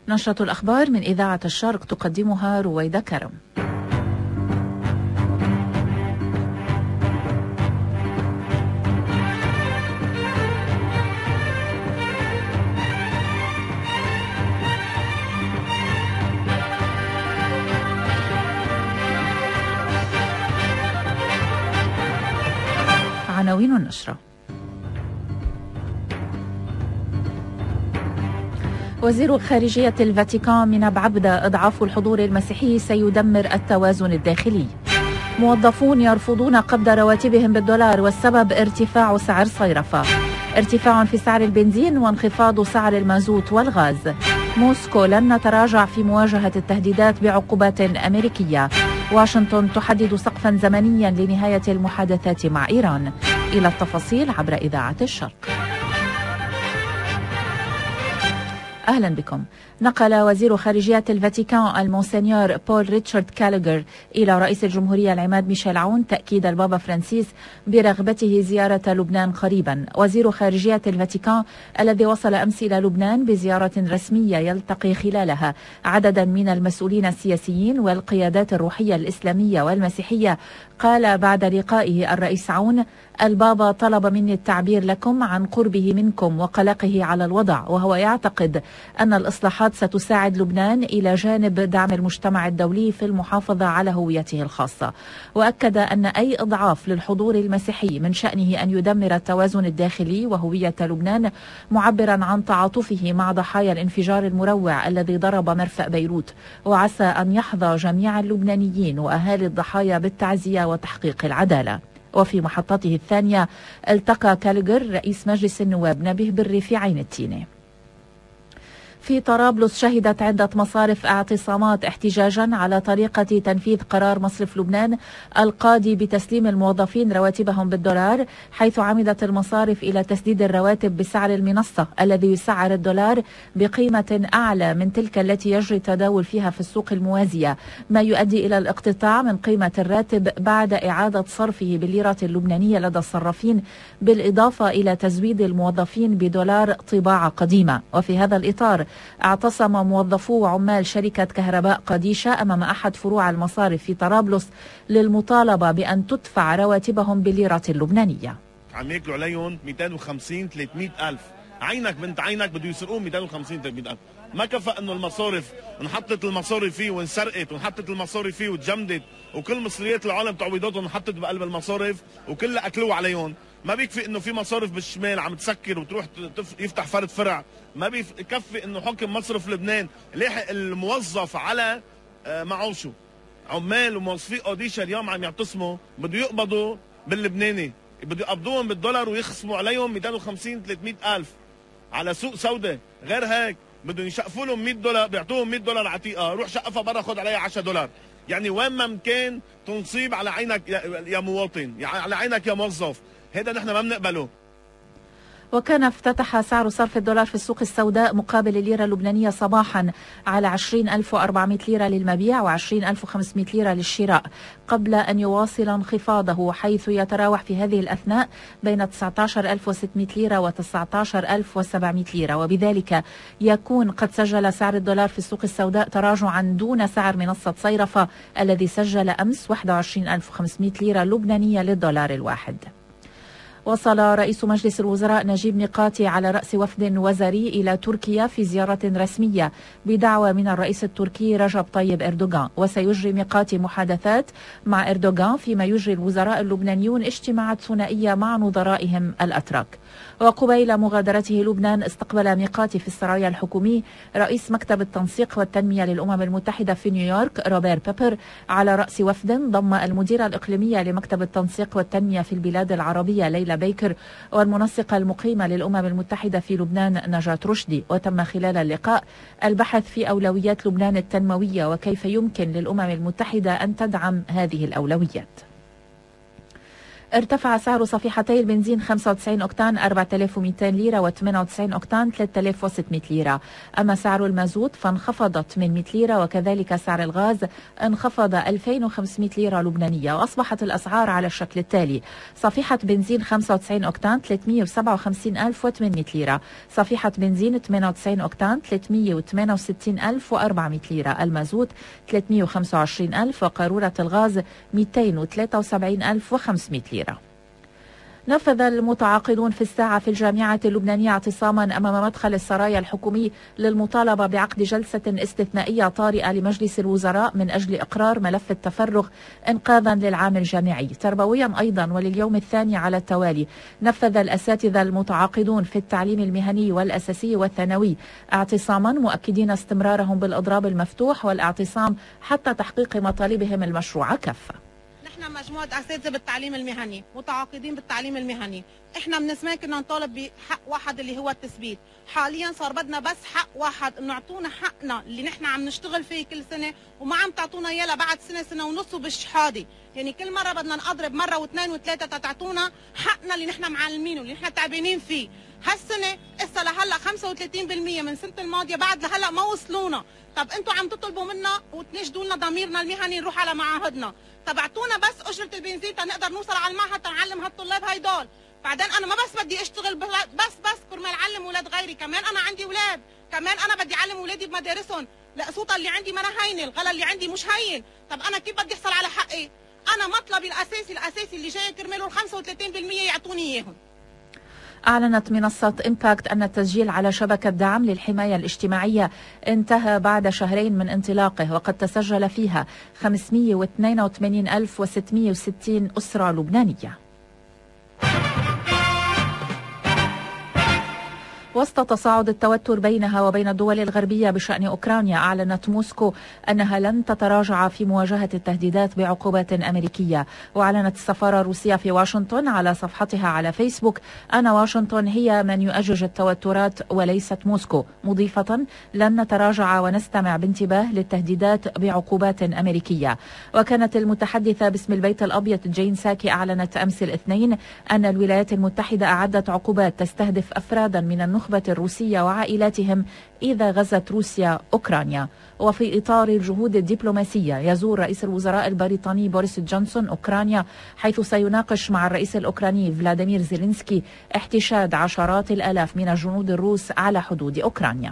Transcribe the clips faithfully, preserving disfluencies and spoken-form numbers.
نشرة الأخبار من إذاعة الشرق تقدمها رويدة كرم. عناوين النشرة: وزير خارجية الفاتيكان مناب عبدة: إضعاف الحضور المسيحي سيدمر التوازن الداخلي. موظفون يرفضون قبض رواتبهم بالدولار والسبب ارتفاع سعر صيرفة. ارتفاع في سعر البنزين وانخفاض سعر المازوت والغاز. موسكو: لن نتراجع في مواجهة التهديدات بعقوبات أمريكية. واشنطن تحدد سقفا زمنيا لنهاية المحادثات مع إيران. إلى التفاصيل عبر إذاعة الشرق. أهلا بكم. نقل وزير خارجية الفاتيكان المونسنيور بول ريتشارد كاليغر إلى رئيس الجمهورية العماد ميشيل عون تأكيد البابا فرانسيس برغبته زيارة لبنان قريبا. وزير خارجية الفاتيكان الذي وصل أمس إلى لبنان بزيارة رسمية يلتقي خلالها عددا من المسؤولين السياسيين والقيادات الروحية الإسلامية والمسيحية، قال بعد لقائه الرئيس عون: البابا طلب مني التعبير لكم عن قربه منكم وقلقه على الوضع، وهو يعتقد أن الإصلاحات ستساعد لبنان إلى جانب دعم المجتمع الدولي في المحافظة على هويته الخاصة. وأكد أن أي إضعاف للحضور المسيحي من شأنه أن يدمر التوازن الداخلي وهوية لبنان، معبرا عن تعاطفه مع ضحايا الانفجار المروع الذي ضرب مرفأ بيروت، وعسى أن يحظى جميع اللبنانيين وأهالي الضحايا بالتعزية وتحقيق العدالة. وفي محطته الثانية التقى كاليغر رئيس مجلس النواب نبيه بري في عين التينة. في طرابلس شهدت عدة مصارف اعتصامات احتجاجا على طريقة تنفيذ قرار مصرف لبنان القاضي بتسليم الموظفين رواتبهم بالدولار، حيث عمدت المصارف إلى تسديد الرواتب بسعر المنصة الذي يسعر الدولار بقيمة أعلى من تلك التي يجري التداول فيها في السوق الموازية، ما يؤدي إلى الاقتطاع من قيمة الراتب بعد إعادة صرفه بالليرة اللبنانية لدى الصرافين، بالإضافة إلى تزويد الموظفين بدولار طباعة قديمة. وفي هذا الإطار اعتصم موظفو وعمال شركة كهرباء قديشة أمام أحد فروع المصارف في طرابلس للمطالبة بأن تدفع رواتبهم بالليرة اللبنانية. عم ياكلوا عليهم مئتين وخمسين ثلاثمئة ألف، عينك بنت عينك بده يسرقون مئتين وخمسين ثلاثمئة ألف. ما كفى انه المصارف انحطت المصارف فيه وانسرقت وانحطت المصارف فيه وتجمدت، وكل مصريات العالم تعويضاتهم انحطت بقلب المصارف وكلها اكلوه عليهم. ما بيكفي انه في مصارف بالشمال عم تسكر وتروح يفتح فرد فرع، ما بيكفي انه حكم مصرف لبنان لاحق الموظف على معوشه. عمال وموظفي قديشة اليوم عم يعتصموا بده يقبضوا باللبناني، بده يقبضوهم بالدولار ويخصموا عليهم مئتين وخمسين ثلاثمئة ألف على سوق سوداء. غير هيك بدهم يشقفوا لهم مئة دولار، بيعطوهم مئة دولار عتيقه، روح شقفها برا خذ عليها عشرة دولار. يعني وين ما مكان تنصيب على عينك يا مواطن، يعني على عينك يا موظف، هذا نحن ما بنقبله. وكان افتتح سعر صرف الدولار في السوق السوداء مقابل الليرة اللبنانية صباحا على عشرين ألف وأربعمئة ليرة للمبيع وعشرين ألف وخمسمئة ليرة للشراء، قبل أن يواصل انخفاضه حيث يتراوح في هذه الأثناء بين تسعة عشر ألف وستمئة ليرة و تسعة عشر ألف وسبعمئة ليرة، وبذلك يكون قد سجل سعر الدولار في السوق السوداء تراجعا دون سعر منصة صيرفة الذي سجل أمس واحد وعشرين ألف وخمسمئة ليرة لبنانية للدولار الواحد. وصل رئيس مجلس الوزراء نجيب ميقاتي على رأس وفد وزاري إلى تركيا في زيارة رسمية بدعوة من الرئيس التركي رجب طيب إردوغان، وسيجري ميقاتي محادثات مع إردوغان فيما يجري الوزراء اللبنانيون اجتماعات ثنائية مع نظرائهم الأتراك. وقبيل مغادرته لبنان استقبل ميقاتي في السرايا الحكومي رئيس مكتب التنسيق والتنمية للأمم المتحدة في نيويورك روبير بيبر على رأس وفد ضم المديرة الإقليمية لمكتب التنسيق والتنمية في البلاد العربية ليلى بيكر والمنسقة المقيمة للأمم المتحدة في لبنان نجاة رشدي. وتم خلال اللقاء البحث في أولويات لبنان التنموية وكيف يمكن للأمم المتحدة أن تدعم هذه الأولويات. ارتفع سعر صفيحتي البنزين خمسة وتسعين أوكتان أربعة آلاف ومئتين ليرة و98 أوكتان ثلاثة آلاف وستمئة ليرة. أما سعر المازوت فانخفضت من مئة ليرة، وكذلك سعر الغاز انخفض ألفين وخمسمئة ليرة لبنانية. وأصبحت الأسعار على الشكل التالي: صفيحة بنزين خمسة وتسعين أوكتان ثلاثمئة وسبعة وخمسين ألف وثمانمئة ليرة، صفيحة بنزين ثمانية وتسعين أوكتان ثلاثمئة وثمانية وستين ألف وأربعمئة ليرة، المازوت ثلاثمئة وخمسة وعشرين ألف، وقارورة الغاز مئتين وثلاثة وسبعين ألف وخمسمئة ليرة. نفذ المتعاقدون في الساعة في الجامعة اللبنانية اعتصاما أمام مدخل السرايا الحكومي للمطالبة بعقد جلسة استثنائية طارئة لمجلس الوزراء من أجل إقرار ملف التفرغ إنقاذا للعام الجامعي. تربويا أيضا ولليوم الثاني على التوالي نفذ الأساتذة المتعاقدون في التعليم المهني والأساسي والثانوي اعتصاما، مؤكدين استمرارهم بالإضراب المفتوح والاعتصام حتى تحقيق مطالبهم المشروعة كافة. احنا مجموعة أساتذة بالتعليم المهني متعاقدين بالتعليم المهني، احنا من زمان كنا نطالب بحق واحد اللي هو التثبيت، حاليا صار بدنا بس حق واحد، انه اعطونا حقنا اللي نحن عم نشتغل فيه كل سنة وما عم تعطونا اياه لبعد سنة سنة ونص وبالشحادة، يعني كل مرة بدنا نضرب مرة واثنين وثلاثة تتعطونا حقنا اللي نحن معلمينه اللي نحن تعبانين فيه. هالسنة اسا لهلا خمسة وثلاثين بالمئة من سنة الماضية بعد لهلا ما وصلونا، طب انتم عم تطلبوا منا وتنجدوا لنا ضميرنا المهني نروح على معاهدنا، طب اعطونا بس اجرة البنزين تنقدر نوصل على المعهد تنعلم هالطلاب هيدول، بعدين انا ما بس بدي اشتغل بس بس كرمال اعلم اولاد غيري، كمان انا عندي اولاد، كمان انا بدي اعلم اولادي بمدارسهم، القسوطه اللي عندي ما انا هينه، الغلا اللي عندي مش هين، طب انا كيف بدي احصل على حقي؟ انا مطلبي الاساسي الاساسي اللي جاي كرماله ال خمسة وثلاثين بالمئة يعطوني اياهم. أعلنت منصة إمباكت أن التسجيل على شبكة دعم للحماية الاجتماعية انتهى بعد شهرين من انطلاقه، وقد تسجل فيها خمسمئة واثنين وثمانين ألف وستمئة وستين أسرة لبنانية. وسط تصاعد التوتر بينها وبين الدول الغربية بشأن أوكرانيا، أعلنت موسكو أنها لن تتراجع في مواجهة التهديدات بعقوبات أمريكية. وأعلنت السفارة الروسية في واشنطن على صفحتها على فيسبوك أن واشنطن هي من يؤجج التوترات وليست موسكو، مضيفة: لن نتراجع ونستمع بانتباه للتهديدات بعقوبات أمريكية. وكانت المتحدثة باسم البيت الأبيض جين ساكي أعلنت أمس الاثنين أن الولايات المتحدة أعدت عقوبات تستهدف أفرادا من النخبة الروسية وعائلاتهم إذا غزت روسيا أوكرانيا. وفي إطار الجهود الدبلوماسية يزور رئيس الوزراء البريطاني بوريس جونسون أوكرانيا، حيث سيناقش مع الرئيس الأوكراني فلاديمير زيلينسكي احتشاد عشرات الآلاف من الجنود الروس على حدود أوكرانيا.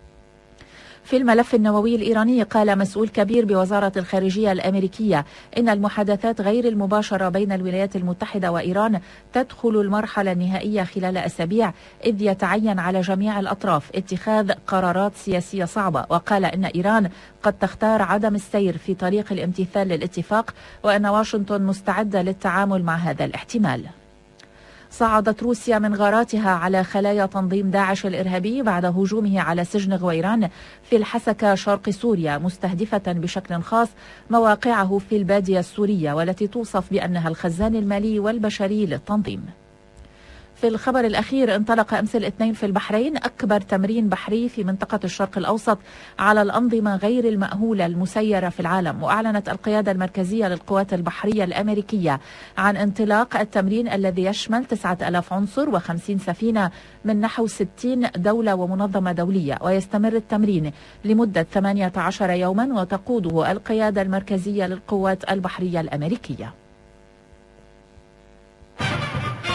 في الملف النووي الإيراني، قال مسؤول كبير بوزارة الخارجية الأمريكية إن المحادثات غير المباشرة بين الولايات المتحدة وإيران تدخل المرحلة النهائية خلال أسابيع، إذ يتعين على جميع الأطراف اتخاذ قرارات سياسية صعبة. وقال إن إيران قد تختار عدم السير في طريق الامتثال للاتفاق، وأن واشنطن مستعدة للتعامل مع هذا الاحتمال. صعدت روسيا من غاراتها على خلايا تنظيم داعش الإرهابي بعد هجومه على سجن غويران في الحسكة شرق سوريا، مستهدفة بشكل خاص مواقعه في البادية السورية والتي توصف بأنها الخزان المالي والبشري للتنظيم. في الخبر الأخير، انطلق أمس الاثنين في البحرين أكبر تمرين بحري في منطقة الشرق الأوسط على الأنظمة غير المأهولة المسيرة في العالم. وأعلنت القيادة المركزية للقوات البحرية الأمريكية عن انطلاق التمرين الذي يشمل تسعة آلاف عنصر وخمسين سفينة من نحو ستين دولة ومنظمة دولية، ويستمر التمرين لمدة ثمانية عشر يوما وتقوده القيادة المركزية للقوات البحرية الأمريكية.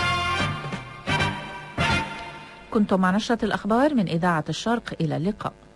كنتم مع نشرة الأخبار من إذاعة الشرق، إلى اللقاء.